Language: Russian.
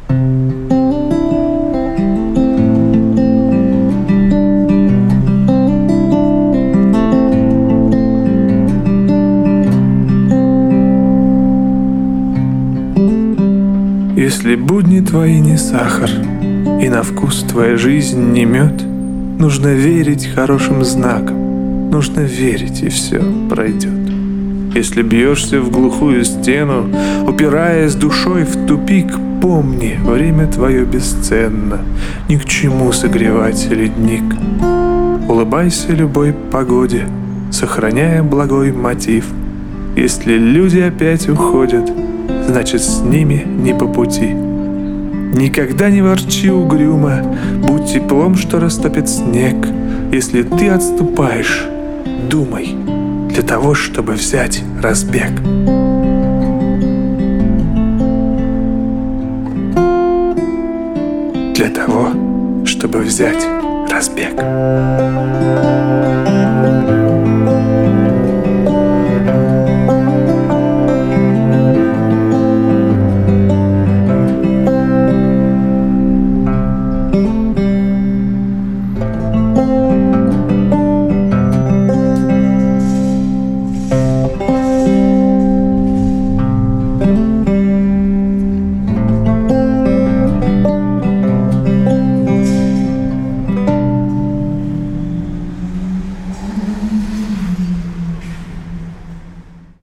Если будни твои не сахар, и на вкус твоя жизнь не мед, нужно верить хорошим знакам, нужно верить, и все пройдет. Если бьешься в глухую стену, упираясь душой в тупик, помни, время твое бесценно, ни к чему согревать ледник. Улыбайся любой погоде, сохраняя благой мотив. Если люди опять уходят, значит, с ними не по пути. Никогда не ворчи угрюмо, будь теплом, что растопит снег. Если ты отступаешь, думай, для того, чтобы взять разбег. Для того, чтобы взять разбег.